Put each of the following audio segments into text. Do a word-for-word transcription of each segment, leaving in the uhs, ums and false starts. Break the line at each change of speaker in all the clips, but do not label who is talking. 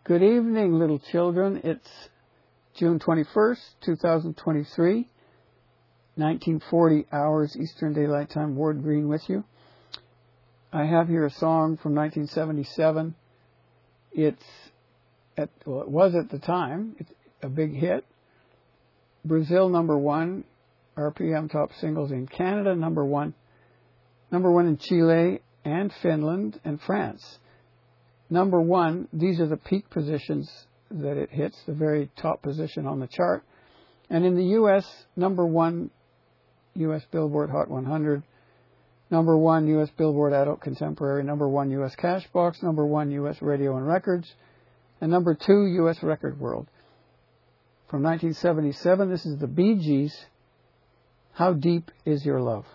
Good evening, little children. It's June twenty-first, two thousand twenty-three, nineteen forty hours Eastern Daylight Time. Ward Green with you. I have here a song from nineteen seventy-seven. It's, at, well, it was at the time, it's a big hit. Brazil, number one. R P M top singles in Canada, number one. Number one in Chile and Finland and France. Number one, these are the peak positions that it hits, the very top position on the chart. And in the U S, number one, U S Billboard Hot one hundred. Number one, U S Billboard Adult Contemporary. Number one, U S Cashbox. Number one, U S Radio and Records. And number two, U S Record World. From nineteen seventy-seven, this is the Bee Gees. How Deep Is Your Love?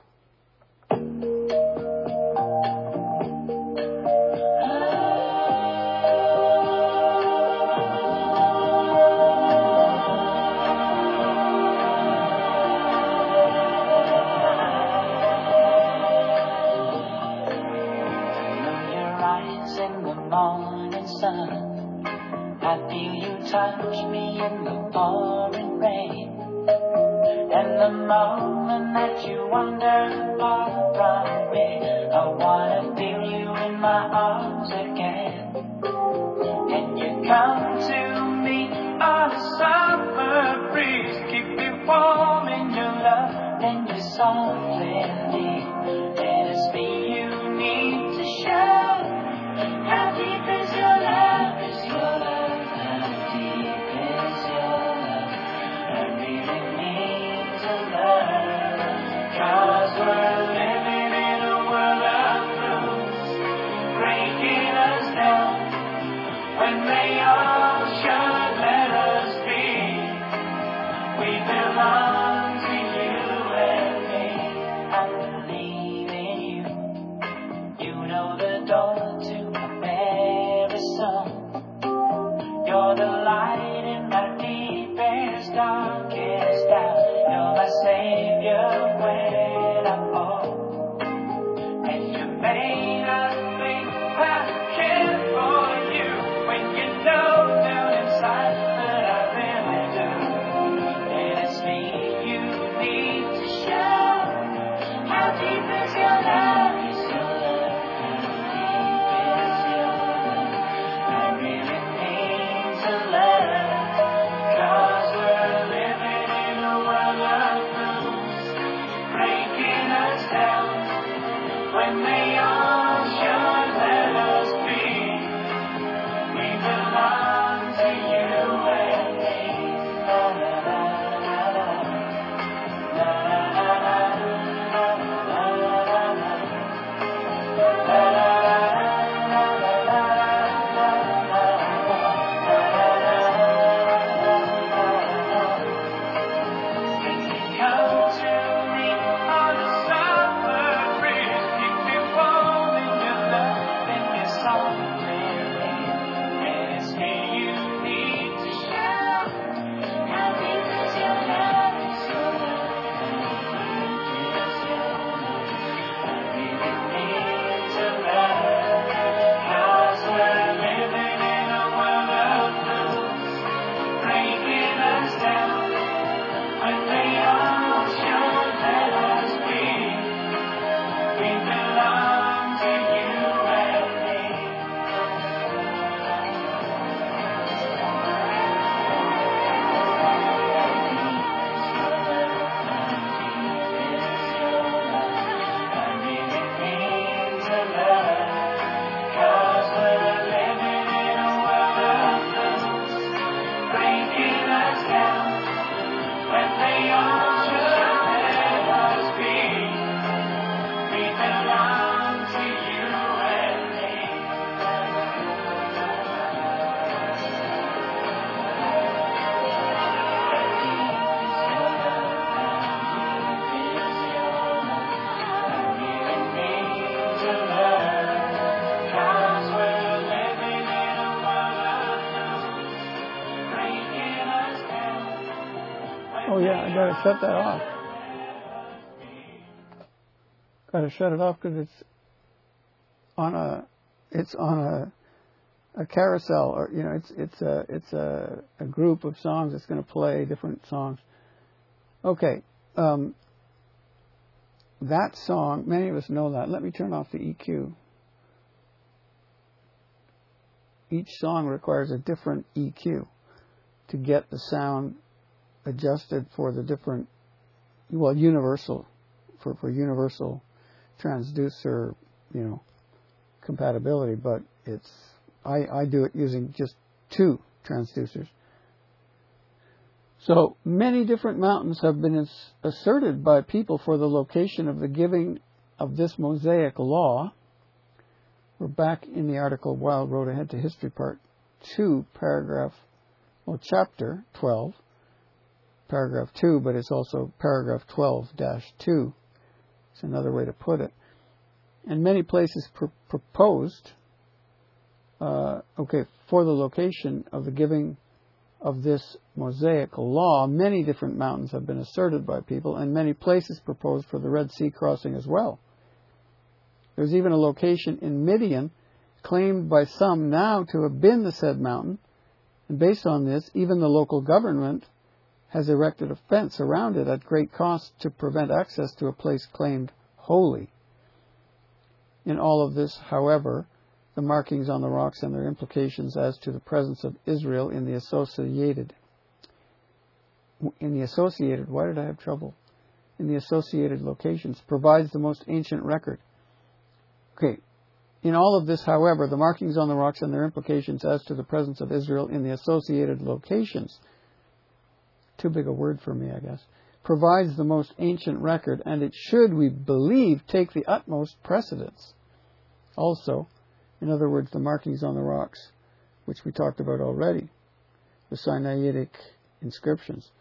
Touch me in the pouring rain, and the moment that you wander far from me, I wanna feel you in my arms again. And you come to me on a summer breeze, keep me warm in your love, and you softly leave. And it's me you need to show. How deep is your love? Is your love? Cause we're living in a world of rules, breaking us down when they all should let us be. We belong to you and me. I believe in you. You know the door to my very soul. You're the light in my deepest, darkest doubt. You're my savior when I fall, and you made us think I care for you when you know down inside that I really do. And it's me you need to show. How deep is your love? Is your love? How deep is your love? I really need to learn. Cause we're living in a world of rules, breaking us down when they all should let us be. We belong to you and me. La la la la la, la la la la, la la la la, la la
shut that off. Got to shut it off because it's on a, it's on a a carousel, or you know, it's it's a it's a, a group of songs that's going to play different songs. Okay, um, that song, many of us know that. Let me turn off the E Q. Each song requires a different E Q to get the sound adjusted for the different, well, universal, for, for universal transducer, you know, compatibility, but it's, I, I do it using just two transducers. So many different mountains have been ins- asserted by people for the location of the giving of this Mosaic law. We're back in the article Wild Road Ahead to History, Part two, paragraph, well, chapter twelve, paragraph two, but it's also paragraph twelve dash two. It's another way to put it. And many places pr- proposed, uh, okay, for the location of the giving of this Mosaic law, many different mountains have been asserted by people, and many places proposed for the Red Sea crossing as well. There's even a location in Midian claimed by some now to have been the said mountain, and based on this, even the local government has erected a fence around it at great cost to prevent access to a place claimed holy. In all of this, however, the markings on the rocks and their implications as to the presence of Israel in the associated, in the associated, why did I have trouble? In the associated locations provides the most ancient record. Okay. In all of this, however, the markings on the rocks and their implications as to the presence of Israel in the associated locations, too big a word for me, I guess, provides the most ancient record, and it should, we believe, take the utmost precedence. Also, in other words, the markings on the rocks, which we talked about already, the Sinaitic inscriptions.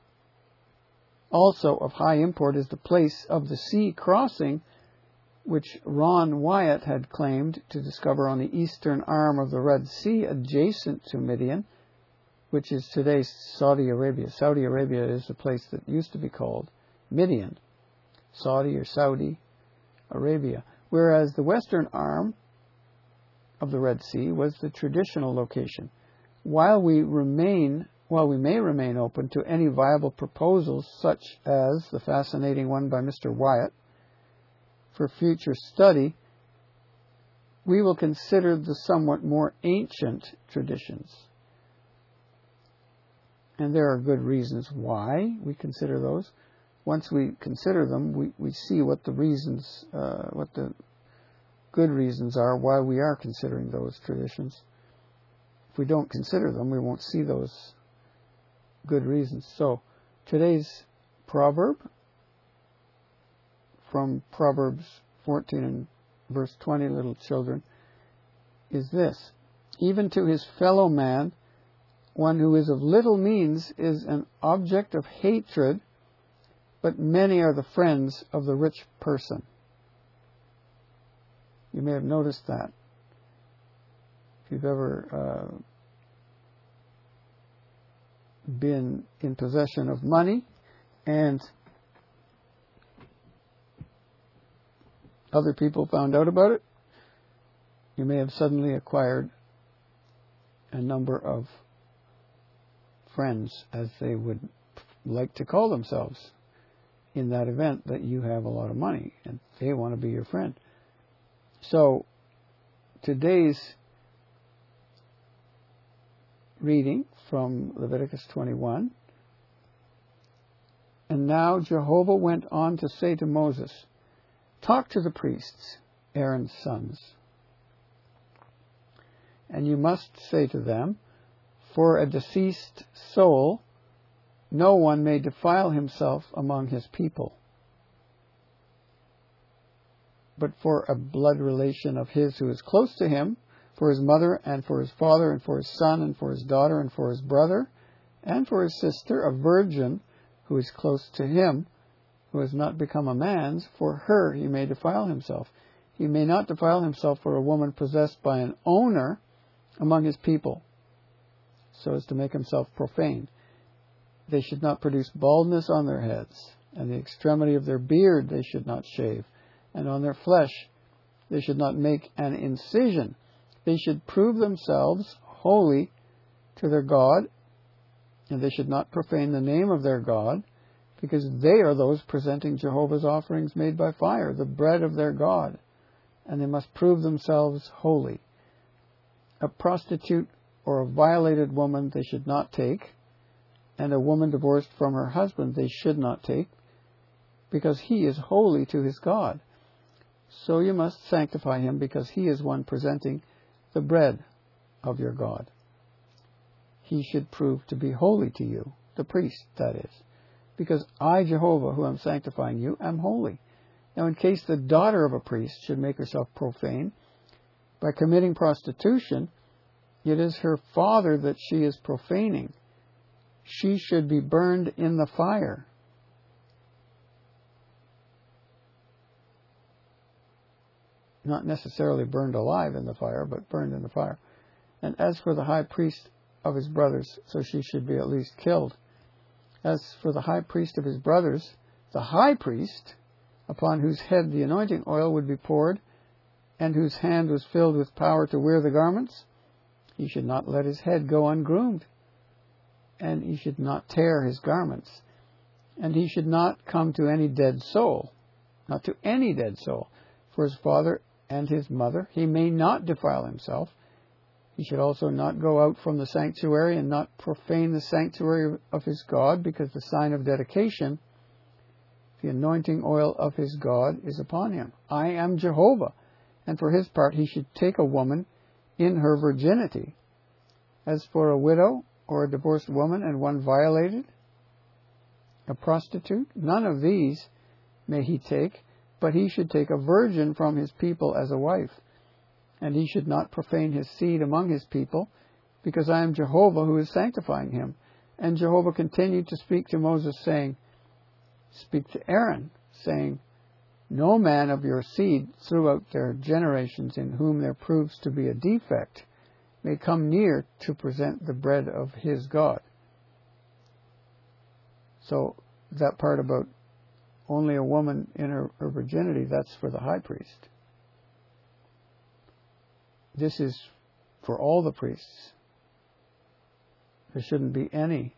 Also of high import is the place of the sea crossing, which Ron Wyatt had claimed to discover on the eastern arm of the Red Sea adjacent to Midian, which is today Saudi Arabia. Saudi Arabia is the place that used to be called Midian, Saudi or Saudi Arabia, whereas the western arm of the Red Sea was the traditional location. While we remain, while we may remain open to any viable proposals, such as the fascinating one by Mister Wyatt, for future study, we will consider the somewhat more ancient traditions. And there are good reasons why we consider those. Once we consider them, we, we see what the reasons, uh, what the good reasons are why we are considering those traditions. If we don't consider them, we won't see those good reasons. So, today's proverb from Proverbs fourteen and verse twenty, little children, is this: even to his fellow man, one who is of little means is an object of hatred, but many are the friends of the rich person. You may have noticed that. If you've ever uh, been in possession of money and other people found out about it, you may have suddenly acquired a number of friends, as they would like to call themselves, in that event that you have a lot of money and they want to be your friend. So, today's reading from Leviticus twenty-one. And now Jehovah went on to say to Moses, talk to the priests, Aaron's sons, and you must say to them, for a deceased soul, no one may defile himself among his people. But for a blood relation of his who is close to him, for his mother and for his father and for his son and for his daughter and for his brother and for his sister, a virgin who is close to him, who has not become a man's, for her he may defile himself. He may not defile himself for a woman possessed by an owner among his people, so as to make himself profane. They should not produce baldness on their heads, and the extremity of their beard they should not shave, and on their flesh they should not make an incision, They should prove themselves holy to their God, and they should not profane the name of their God, because they are those presenting Jehovah's offerings made by fire, the bread of their God, and they must prove themselves holy. A prostitute or a violated woman they should not take, and a woman divorced from her husband they should not take, because he is holy to his God. So you must sanctify him, because he is one presenting the bread of your God. He should prove to be holy to you, the priest, that is, because I, Jehovah, who am sanctifying you, am holy. Now, in case the daughter of a priest should make herself profane by committing prostitution, it is her father that she is profaning. She should be burned in the fire. Not necessarily burned alive in the fire, but burned in the fire. And as for the high priest of his brothers, so she should be at least killed. As for the high priest of his brothers, the high priest, upon whose head the anointing oil would be poured, and whose hand was filled with power to wear the garments, he should not let his head go ungroomed, and he should not tear his garments, and he should not come to any dead soul, not to any dead soul, for his father and his mother. He may not defile himself. He should also not go out from the sanctuary and not profane the sanctuary of his God, because the sign of dedication, the anointing oil of his God, is upon him. I am Jehovah. And for his part, he should take a woman in her virginity. As for a widow or a divorced woman and one violated, a prostitute, none of these may he take, but he should take a virgin from his people as a wife. And he should not profane his seed among his people, because I am Jehovah who is sanctifying him. And Jehovah continued to speak to Moses, saying, Speak to Aaron, saying, No man of your seed throughout their generations in whom there proves to be a defect may come near to present the bread of his God. So that part about only a woman in her, her virginity, that's for the high priest. This is for all the priests. There shouldn't be any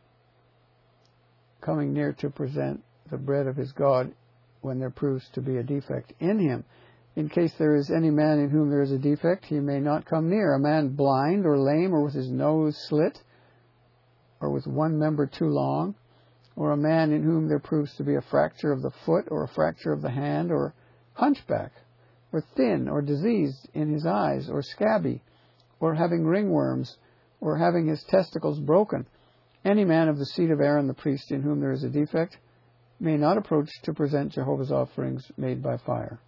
coming near to present the bread of his God when there proves to be a defect in him. In case there is any man in whom there is a defect, he may not come near. A man blind or lame, or with his nose slit, or with one member too long, or a man in whom there proves to be a fracture of the foot, or a fracture of the hand, or hunchback, or thin, or diseased in his eyes, or scabby, or having ringworms, or having his testicles broken. Any man of the seed of Aaron the priest in whom there is a defect may not approach to present Jehovah's offerings made by fire.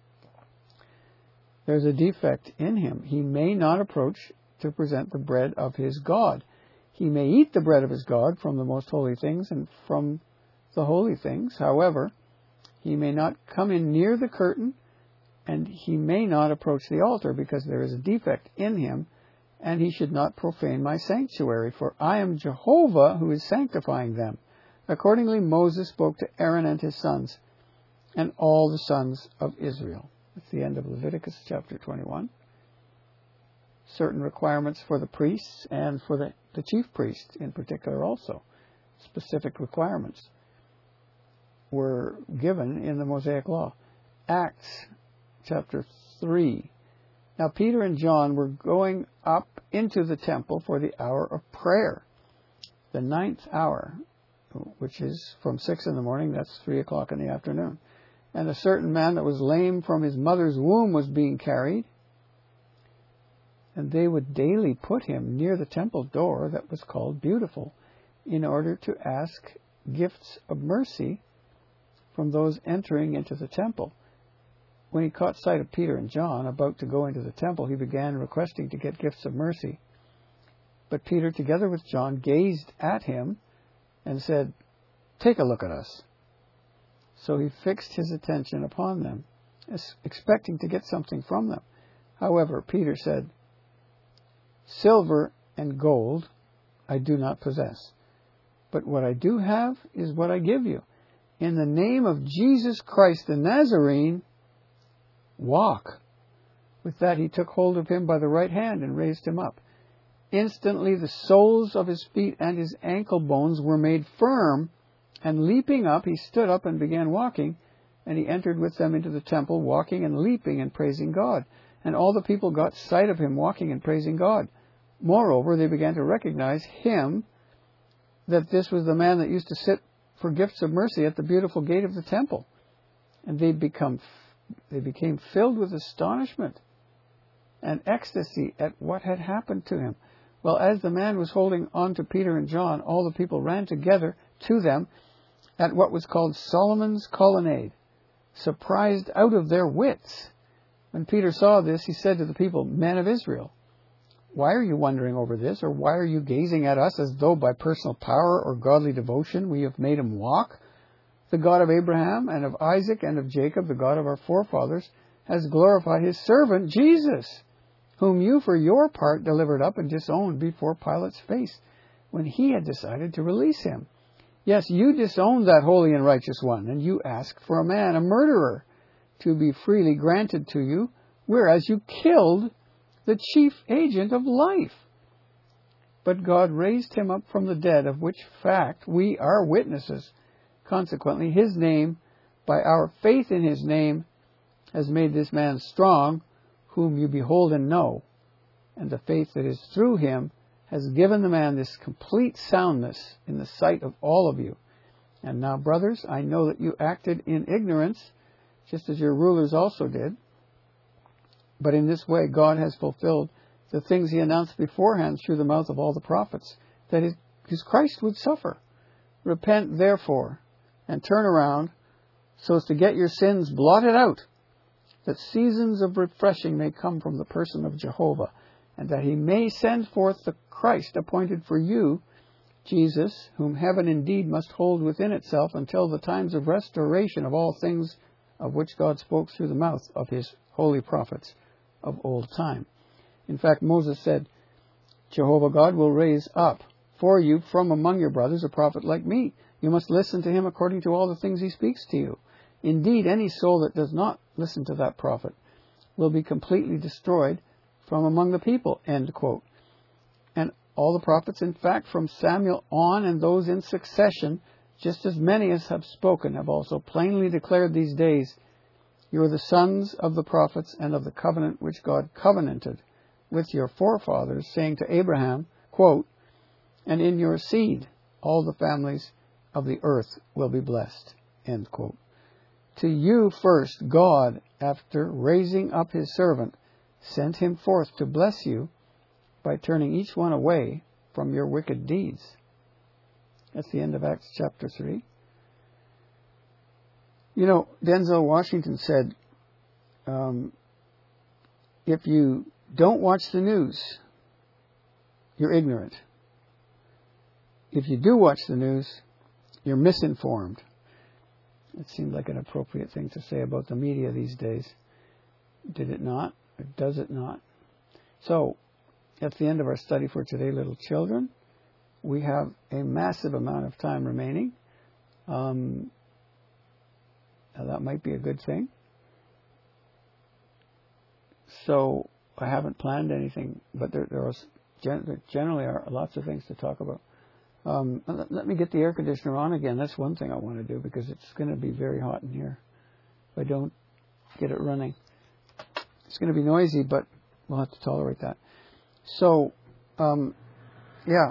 There's a defect in him. He may not approach to present the bread of his God. He may eat the bread of his God from the most holy things and from the holy things. However, he may not come in near the curtain, and he may not approach the altar, because there is a defect in him, and he should not profane my sanctuary, for I am Jehovah who is sanctifying them. Accordingly, Moses spoke to Aaron and his sons, and all the sons of Israel. That's the end of Leviticus chapter twenty-one. Certain requirements for the priests and for the, the chief priest in particular also. Specific requirements were given in the Mosaic Law. Acts chapter three. Now Peter and John were going up into the temple for the hour of prayer, the ninth hour, which is from six in the morning, that's three o'clock in the afternoon. And a certain man that was lame from his mother's womb was being carried, and they would daily put him near the temple door that was called Beautiful, in order to ask gifts of mercy from those entering into the temple. When he caught sight of Peter and John about to go into the temple, he began requesting to get gifts of mercy. But Peter, together with John, gazed at him and said, Take a look at us. So he fixed his attention upon them, expecting to get something from them. However, Peter said, Silver and gold I do not possess, but what I do have is what I give you. In the name of Jesus Christ the Nazarene, walk. With that he took hold of him by the right hand and raised him up. Instantly the soles of his feet and his ankle bones were made firm, and leaping up he stood up and began walking, and he entered with them into the temple, walking and leaping and praising God. And all the people got sight of him walking and praising God. Moreover, they began to recognize him, that this was the man that used to sit for gifts of mercy at the beautiful gate of the temple. And they become, they became filled with astonishment and ecstasy at what had happened to him. Well, as the man was holding on to Peter and John, all the people ran together to them at what was called Solomon's Colonnade, surprised out of their wits. When Peter saw this, he said to the people, "Men of Israel, why are you wondering over this, or why are you gazing at us as though by personal power or godly devotion we have made him walk? The God of Abraham and of Isaac and of Jacob, the God of our forefathers, has glorified his servant Jesus, whom you for your part delivered up and disowned before Pilate's face, when he had decided to release him. Yes, you disowned that holy and righteous one, and you asked for a man, a murderer, to be freely granted to you, whereas you killed the chief agent of life. But God raised him up from the dead, of which fact we are witnesses. Consequently, his name, by our faith in his name, has made this man strong, whom you behold and know. And the faith that is through him has given the man this complete soundness in the sight of all of you. And now, brothers, I know that you acted in ignorance, just as your rulers also did. But in this way God has fulfilled the things he announced beforehand through the mouth of all the prophets, that his Christ would suffer. Repent, therefore, and turn around, so as to get your sins blotted out, that seasons of refreshing may come from the person of Jehovah, and that he may send forth the Christ appointed for you, Jesus, whom heaven indeed must hold within itself until the times of restoration of all things of which God spoke through the mouth of his holy prophets of old time. In fact, Moses said, Jehovah God will raise up for you from among your brothers a prophet like me. You must listen to him according to all the things he speaks to you. Indeed, any soul that does not listen to that prophet will be completely destroyed from among the people. End quote. And all the prophets, in fact, from Samuel on and those in succession, just as many as have spoken, have also plainly declared these days, you are the sons of the prophets and of the covenant which God covenanted with your forefathers, saying to Abraham, quote, and in your seed all the families of the earth will be blessed. End quote. To you first God, after raising up his servant, sent him forth to bless you by turning each one away from your wicked deeds. That's the end of Acts chapter three. You know, Denzel Washington said, um, if you don't watch the news, you're ignorant. If you do watch the news, you're misinformed. It seemed like an appropriate thing to say about the media these days. Did it not? Or does it not? So, that's the end of our study for today, little children. We have a massive amount of time remaining. Um, now that might be a good thing. So, I haven't planned anything, but there, there, are, there generally are lots of things to talk about. Um, let, let me get the air conditioner on again. That's one thing I want to do, because it's going to be very hot in here if I don't get it running. It's going to be noisy, but we'll have to tolerate that. So, um, yeah.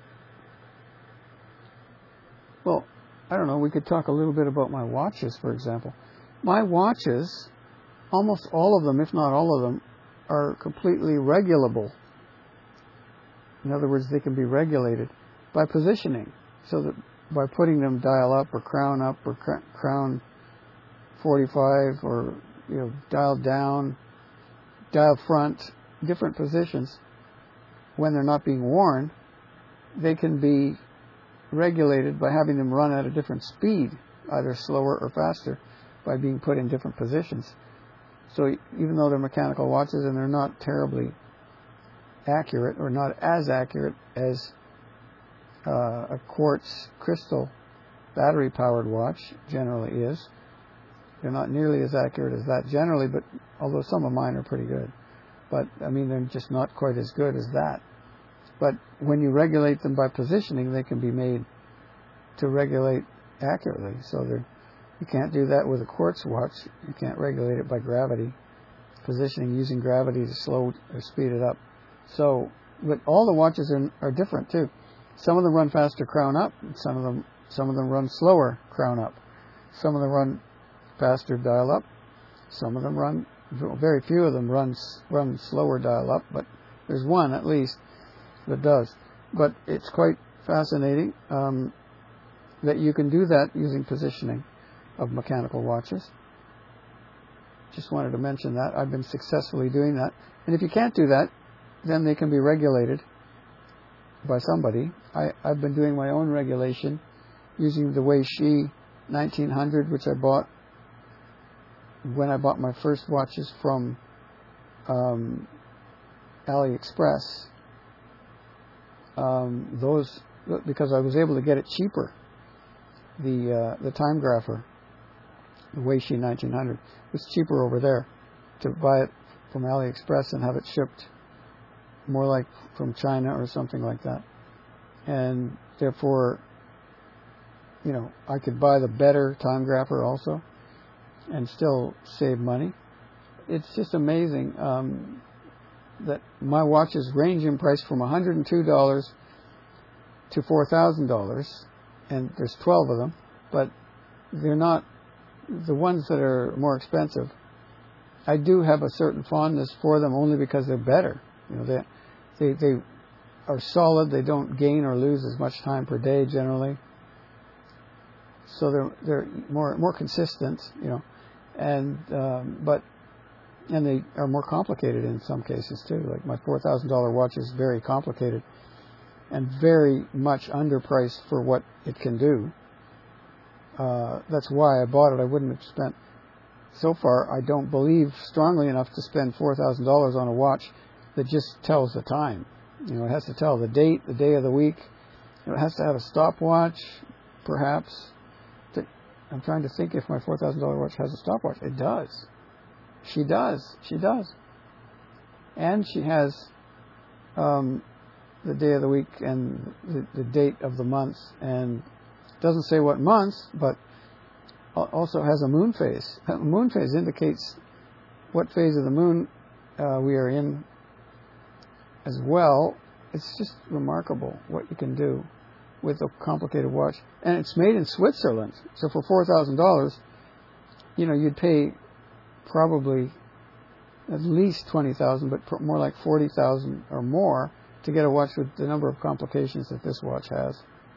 Well, I don't know, we could talk a little bit about my watches, for example. My watches, almost all of them, if not all of them, are completely regulable. In other words, they can be regulated by positioning, so that by putting them dial up or crown up or cr- crown forty-five, or, you know, dial down, dial front, different positions, when they're not being worn, they can be regulated by having them run at a different speed, either slower or faster, by being put in different positions. So even though they're mechanical watches and they're not terribly accurate, or not as accurate as uh, a quartz crystal battery-powered watch generally is, they're not nearly as accurate as that generally, but although some of mine are pretty good. But, I mean, they're just not quite as good as that. But when you regulate them by positioning, they can be made to regulate accurately. So they're, you can't do that with a quartz watch. You can't regulate it by gravity. Positioning using gravity to slow or speed it up. So, but all the watches are, are different too. Some of them run faster crown up. Some of them, some of them run slower crown up. Some of them run faster dial up. Some of them run, very few of them run run slower dial up. But there's one at least that does. But it's quite fascinating um, that you can do that using positioning of mechanical watches. Just wanted to mention that. I've been successfully doing that. And if you can't do that, then they can be regulated by somebody. I, I've been doing my own regulation using the Weishi nineteen hundred, which I bought when I bought my first watches from um, AliExpress. Um, those, because I was able to get it cheaper. The uh, the time grapher, the Weishi nineteen hundred, was cheaper over there to buy it from AliExpress and have it shipped more like from China or something like that. And therefore, you know, I could buy the better time grapher also and still save money. It's just amazing um, that my watches range in price from one hundred two dollars to four thousand dollars, and there's twelve of them, but they're not the ones that are more expensive. I do have a certain fondness for them only because they're better. You know, they they they are solid. They don't gain or lose as much time per day generally. So they're they're more more consistent. You know, and um, but and they are more complicated in some cases too. Like my four thousand dollar watch is very complicated and very much underpriced for what it can do. Uh, that's why I bought it. I wouldn't have spent, so far, I don't believe strongly enough to spend four thousand dollars on a watch that just tells the time. You know, it has to tell the date, the day of the week. You know, it has to have a stopwatch, perhaps. To, I'm trying to think if my four thousand dollar watch has a stopwatch. It does. She does. She does. And she has um, the day of the week and the, the date of the month, and doesn't say what months, but also has a moon phase. A moon phase indicates what phase of the moon uh, we are in as well. It's just remarkable what you can do with a complicated watch. And it's made in Switzerland. So for four thousand dollars, you know, you'd pay probably at least twenty thousand dollars, but more like forty thousand dollars or more to get a watch with the number of complications that this watch has.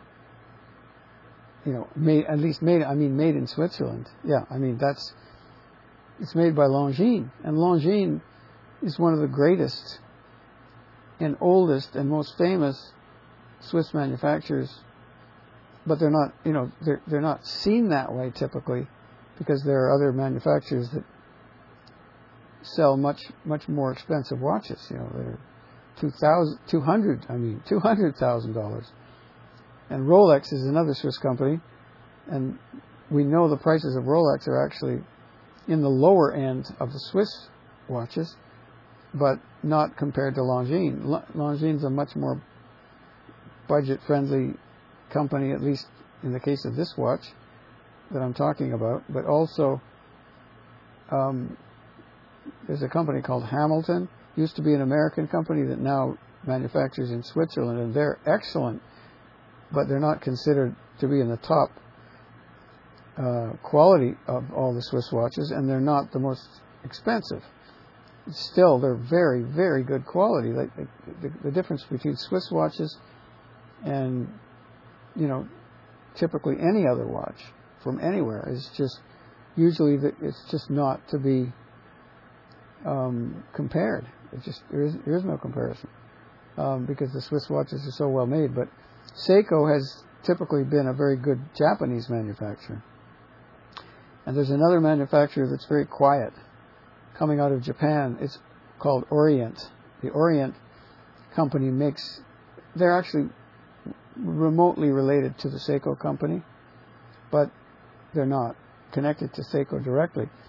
You know, made, at least made, I mean, made in Switzerland. Yeah, I mean, that's, it's made by Longines. And Longines is one of the greatest and oldest and most famous Swiss manufacturers. But they're not, you know, they're, they're not seen that way typically, because there are other manufacturers that sell much, much more expensive watches. You know, they're two thousand, two hundred, I mean, two hundred thousand dollars. And Rolex is another Swiss company, and we know the prices of Rolex are actually in the lower end of the Swiss watches, but not compared to Longines. Longines is a much more budget-friendly company, at least in the case of this watch that I'm talking about. But also, um, there's a company called Hamilton. Used to be an American company that now manufactures in Switzerland, and they're excellent. But they're not considered to be in the top uh, quality of all the Swiss watches, and they're not the most expensive. Still, they're very, very good quality. Like the, the difference between Swiss watches and, you know, typically any other watch from anywhere is just usually the, it's just not to be um, compared. It just there is there is no comparison um, because the Swiss watches are so well made, but Seiko has typically been a very good Japanese manufacturer. And there's another manufacturer that's very quiet coming out of Japan. It's called Orient. The Orient company makes, they're actually remotely related to the Seiko company, but they're not connected to Seiko directly.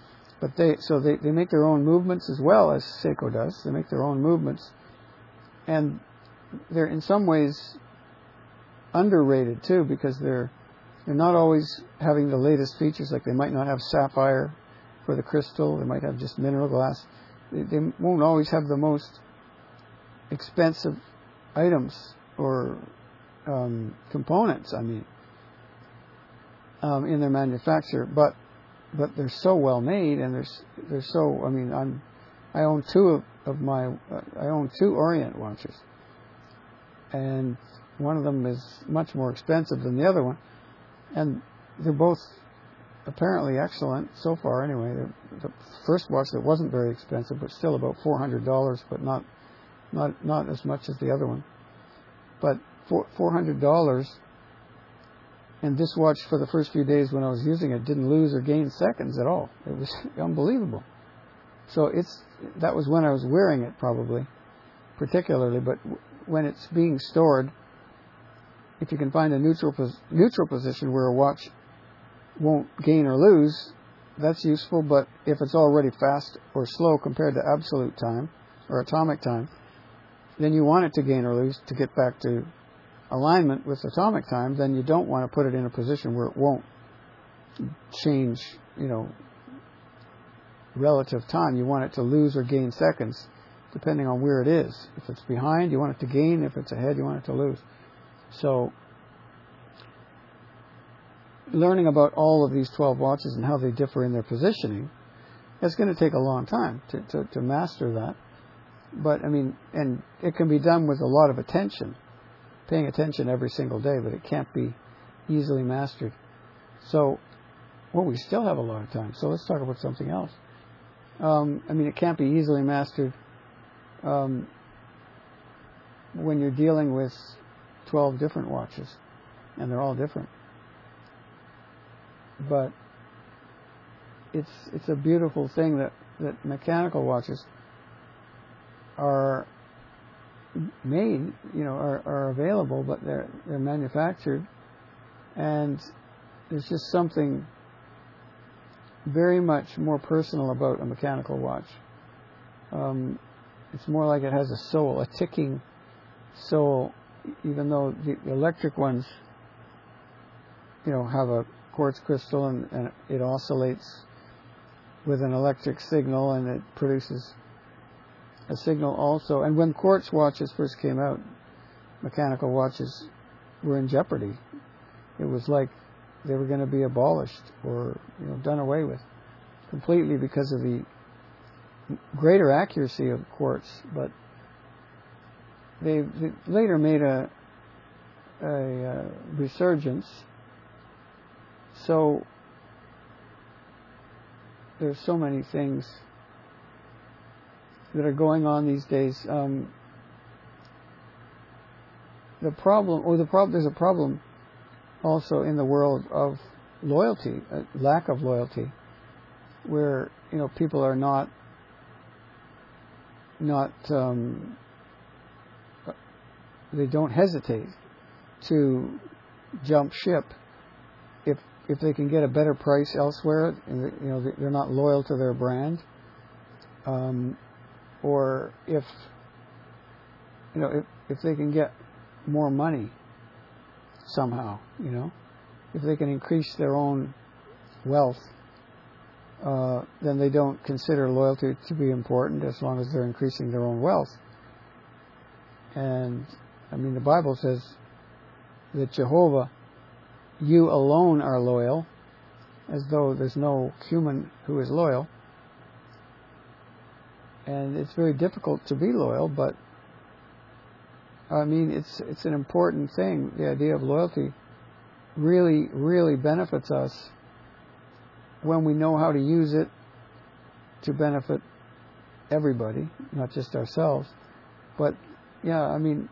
But they so they, they make their own movements as well as Seiko does. They make their own movements, and they're in some ways underrated too, because they're they're not always having the latest features. Like they might not have sapphire for the crystal. They might have just mineral glass. They, they won't always have the most expensive items or um, components. I mean, um, in their manufacture, but. But they're so well made, and they're they're so. I mean, I'm I own two of, of my uh, I own two Orient watches, and one of them is much more expensive than the other one, and they're both apparently excellent so far. Anyway, the, the first watch that wasn't very expensive, but still about four hundred dollars, but not not not as much as the other one, but four four hundred dollars. And this watch, for the first few days when I was using it, didn't lose or gain seconds at all. It was unbelievable. So it's that was when I was wearing it, probably, particularly. But w- when it's being stored, if you can find a neutral pos- neutral position where a watch won't gain or lose, that's useful. But if it's already fast or slow compared to absolute time or atomic time, then you want it to gain or lose to get back to alignment with atomic time. Then you don't want to put it in a position where it won't change, you know, relative time. You want it to lose or gain seconds depending on where it is. If it's behind, you want it to gain. If it's ahead, you want it to lose. So learning about all of these twelve watches and how they differ in their positioning, it's going to take a long time to, to, to master that. But I mean, and it can be done with a lot of attention, paying attention every single day, but it can't be easily mastered. So, well, we still have a lot of time, so let's talk about something else. Um, I mean, it can't be easily mastered um, when you're dealing with twelve different watches, and they're all different. But it's it's a beautiful thing that, that mechanical watches are made, you know, are, are available, but they're they're manufactured, and there's just something very much more personal about a mechanical watch. Um, it's more like it has a soul, a ticking soul, even though the electric ones, you know, have a quartz crystal and, and it oscillates with an electric signal and it produces a signal also. And when quartz watches first came out, mechanical watches were in jeopardy. It was like they were going to be abolished or, you know, done away with completely because of the greater accuracy of quartz. But they, they later made a, a, a resurgence. So there's so many things that are going on these days. Um, the problem, or the problem, there's a problem also in the world of loyalty, uh, lack of loyalty, where, you know, people are not not um, they don't hesitate to jump ship if if they can get a better price elsewhere. You know, they're not loyal to their brand. Um, or if, you know, if, if they can get more money somehow, you know, if they can increase their own wealth, uh, then they don't consider loyalty to be important as long as they're increasing their own wealth. And, I mean, the Bible says that Jehovah, you alone are loyal, as though there's no human who is loyal. And it's very difficult to be loyal, but I mean, it's it's an important thing. The idea of loyalty really, really benefits us when we know how to use it to benefit everybody, not just ourselves. But yeah, I mean,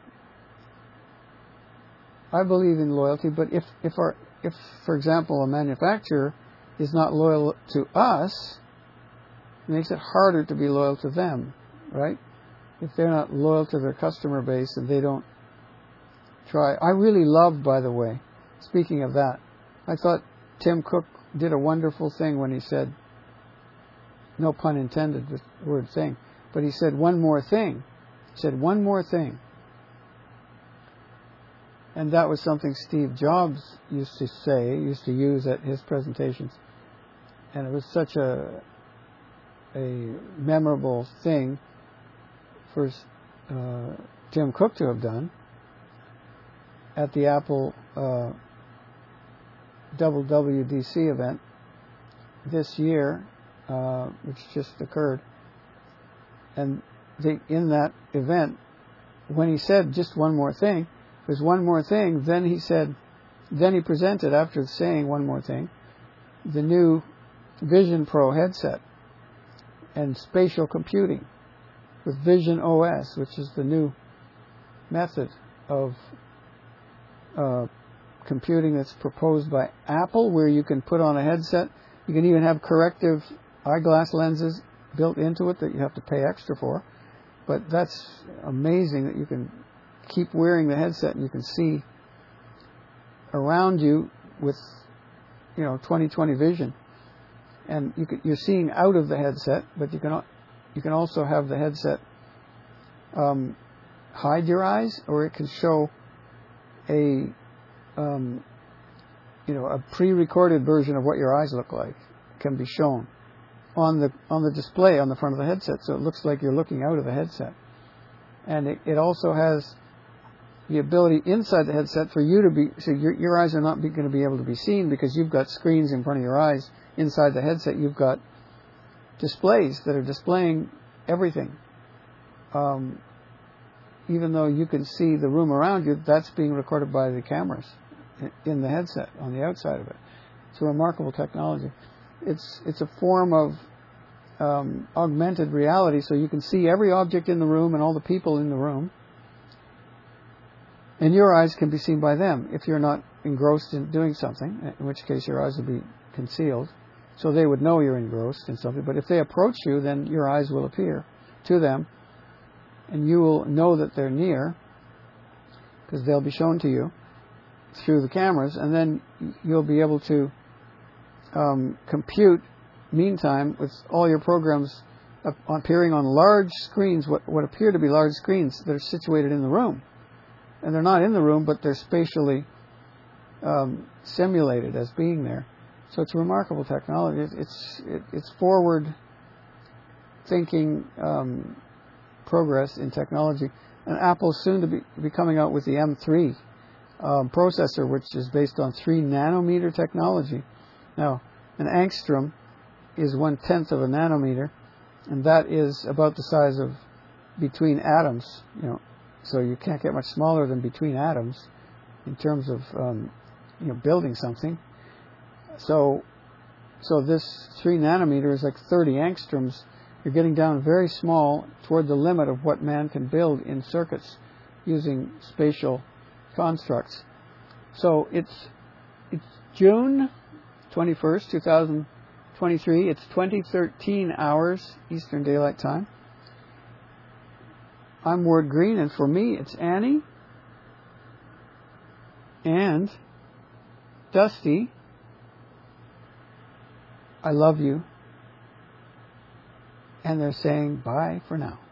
I believe in loyalty, but if if our if, for example, a manufacturer is not loyal to us, it makes it harder to be loyal to them, right? If they're not loyal to their customer base and they don't try. I really loved, by the way, speaking of that, I thought Tim Cook did a wonderful thing when he said, no pun intended with the word thing, but he said one more thing. He said one more thing. And that was something Steve Jobs used to say, used to use at his presentations. And it was such a a memorable thing for uh, Tim Cook to have done at the Apple uh, W W D C event this year, uh, which just occurred. And the, in that event, when he said just one more thing, there's one more thing, then he said, then he presented, after saying one more thing, the new Vision Pro headset and spatial computing with Vision O S, which is the new method of uh, computing that's proposed by Apple, where you can put on a headset. You can even have corrective eyeglass lenses built into it that you have to pay extra for. But that's amazing that you can keep wearing the headset and you can see around you with, you know, twenty twenty vision. And you can, you're seeing out of the headset, but you can you can also have the headset um, hide your eyes, or it can show a um, you know a pre-recorded version of what your eyes look like can be shown on the on the display on the front of the headset, so it looks like you're looking out of the headset. And it, it also has the ability inside the headset for you to be, so your, your eyes are not going to be able to be seen because you've got screens in front of your eyes. Inside the headset, you've got displays that are displaying everything. Um, even though you can see the room around you, that's being recorded by the cameras in the headset on the outside of it. It's a remarkable technology. It's it's a form of um, augmented reality, so you can see every object in the room and all the people in the room, and your eyes can be seen by them if you're not engrossed in doing something, in which case your eyes will be concealed. So they would know you're engrossed in something. But if they approach you, then your eyes will appear to them, and you will know that they're near, because they'll be shown to you through the cameras, and then you'll be able to um, compute, meantime, with all your programs appearing on large screens, what, what appear to be large screens that are situated in the room. And they're not in the room, but they're spatially um, simulated as being there. So it's a remarkable technology. It, it's it, it's forward-thinking um, progress in technology. And Apple's soon to be, be coming out with the M three um, processor, which is based on three nanometer technology. Now, an angstrom is one-tenth of a nanometer, and that is about the size of between atoms. You know, so you can't get much smaller than between atoms in terms of um, you know building something. So, so this three nanometer is like thirty angstroms. You're getting down very small toward the limit of what man can build in circuits using spatial constructs. So it's it's June twenty-first, two thousand twenty-three. It's twenty thirteen hours Eastern Daylight Time. I'm Ward Green, and for me, it's Annie and Dusty. I love you. And they're saying bye for now.